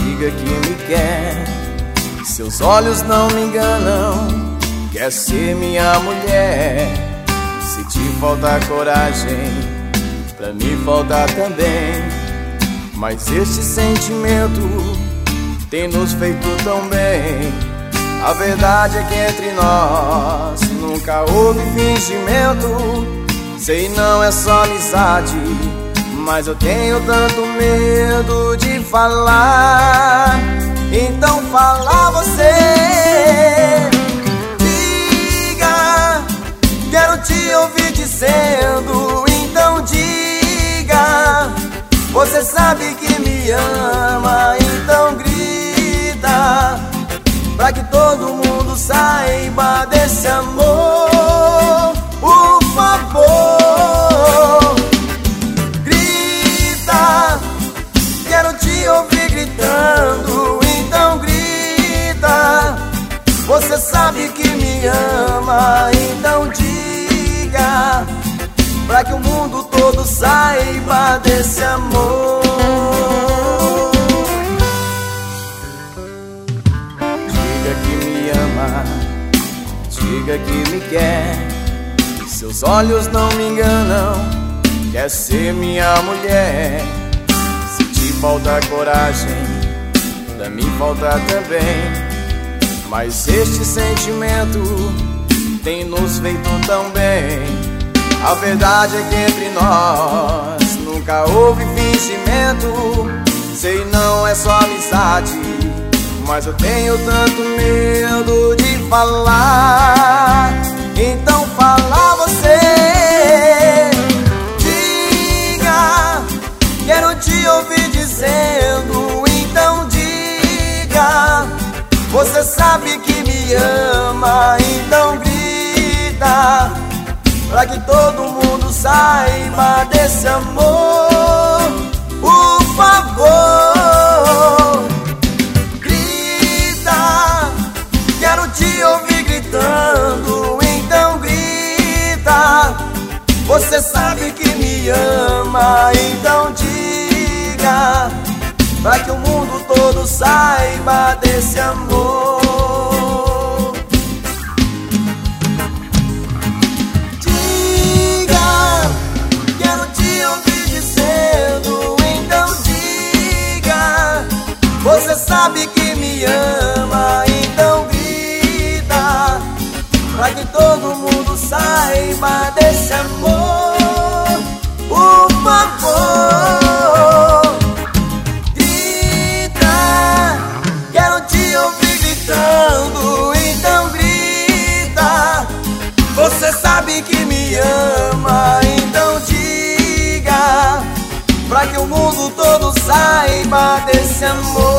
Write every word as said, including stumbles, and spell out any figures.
diga que me quer. Seus olhos não me enganam, quer ser minha mulher. Se te faltar coragem, pra mim falta também. Mas este sentimento tem nos feito tão bem. A verdade é que entre nós nunca houve fingimento. Sei, não é só amizade, mas eu tenho tanto medo de falar. Então fala você, diga, quero te ouvir dizendo. Então diga, você sabe que me ama. Então grita, pra que todo mundo saiba desse amor. Por favor, grita, quero te ouvir gritando. Então grita, você sabe que me ama. Então diga, pra que o mundo todo saiba desse amor. Diga que me ama, diga que me quer. Seus olhos não me enganam, quer ser minha mulher. Se te falta coragem, pra mim falta também. Mas este sentimento tem nos feito tão bem. A verdade é que entre nós nunca houve fingimento. Sei, não é só amizade, mas eu tenho tanto medo de falar. Então fala você, diga, quero te ouvir dizendo. Então diga, você sabe que me ama. Então grita, pra que todo mundo saiba desse amor. Por favor, grita, quero te ouvir gritando. Então grita, você sabe que me ama. Então diga, pra que o mundo todo saiba desse amor. Você sabe que me ama. Então grita, pra que todo mundo saiba desse amor. Por favor, grita, quero te ouvir gritando. Então grita, você sabe que me ama. Então diga, pra que o mundo todo saiba desse amor.